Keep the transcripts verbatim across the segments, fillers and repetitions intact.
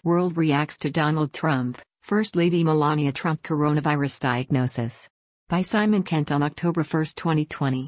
World reacts to Donald Trump, First Lady Melania Trump coronavirus diagnosis. By Simon Kent on October first, twenty twenty.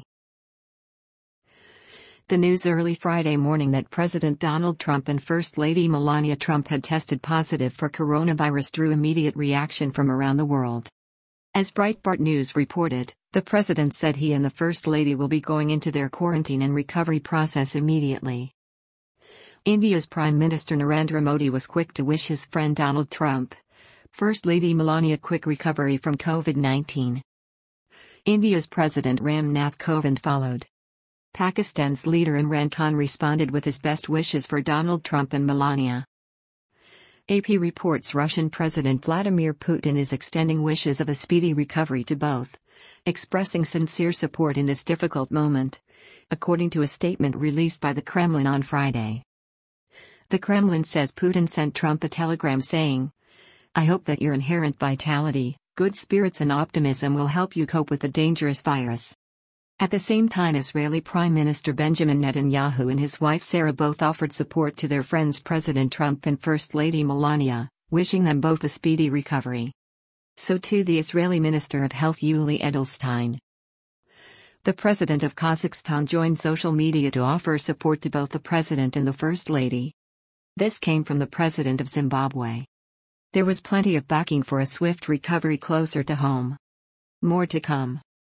The news early Friday morning that President Donald Trump and First Lady Melania Trump had tested positive for coronavirus drew immediate reaction from around the world. As Breitbart News reported, the president said he and the First Lady will be going into their quarantine and recovery process immediately. India's Prime Minister Narendra Modi was quick to wish his friend Donald Trump, First Lady Melania, quick recovery from COVID nineteen. India's President Ram Nath Kovind followed. Pakistan's leader Imran Khan responded with his best wishes for Donald Trump and Melania. A P reports Russian President Vladimir Putin is extending wishes of a speedy recovery to both, expressing sincere support in this difficult moment, according to a statement released by the Kremlin on Friday. The Kremlin says Putin sent Trump a telegram saying, "I hope that your inherent vitality, good spirits and optimism will help you cope with the dangerous virus." At the same time, Israeli Prime Minister Benjamin Netanyahu and his wife Sarah both offered support to their friends President Trump and First Lady Melania, wishing them both a speedy recovery. So too the Israeli Minister of Health Yuli Edelstein. The President of Kazakhstan joined social media to offer support to both the President and the First Lady. This came from the President of Zimbabwe. There was plenty of backing for a swift recovery closer to home. More to come.